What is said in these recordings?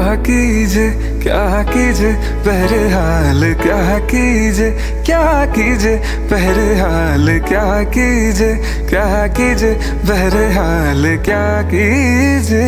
कीजे क्या कीजे बहरहाल क्या कीजे क्या कीजे बहरहाल क्या कीजे क्या कीजे बहरहाल क्या कीजे।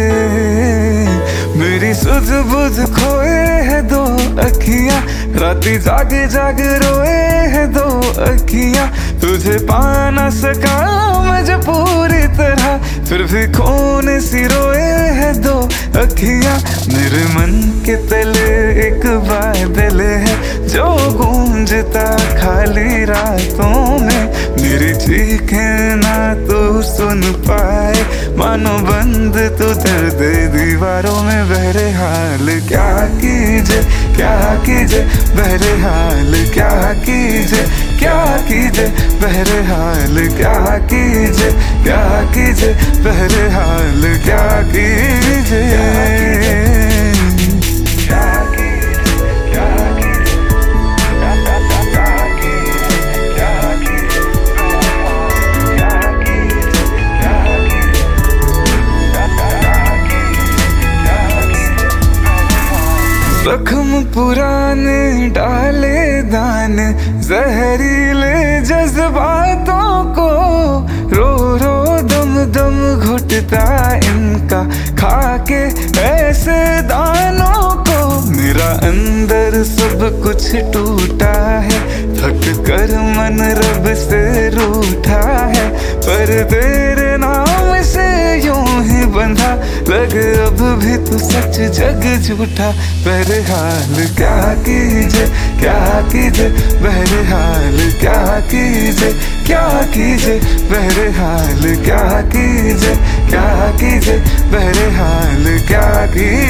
मेरी सुध बुध खोए है दो अखियां, राती जाग जाग रोए है दो अखियां। तुझे पा ना सका मुझे पूरी तरह, फिर भी खून सी रोए है दो अखियां। मेरे मन के तले एक बादल है जो गूंजता खाली रातों में। मेरी चीखें ना तू सुन पाए, मानो बंद तू दर्द दीवारों में। बहरहाल क्या कीजे बहरहाल क्या कीजे क्या कीजे बहरहाल क्या कीजे बहरहाल क्या कीजे। जख्म पुराने डाले दान, जहरीले जज्बातों को रो रो दम दम घुटता इनका, खाके ऐसे दानों को। मेरा अंदर सब कुछ टूटा है, थक कर मन रब से रूठा है। पर तेरे नाम से यूं ही बंधा, लगे अब भी तू सच जग झूठा। बहरहाल क्या कीजे बहरहाल क्या कीजे बहरहाल क्या कीजे बहरहाल क्या कीजे।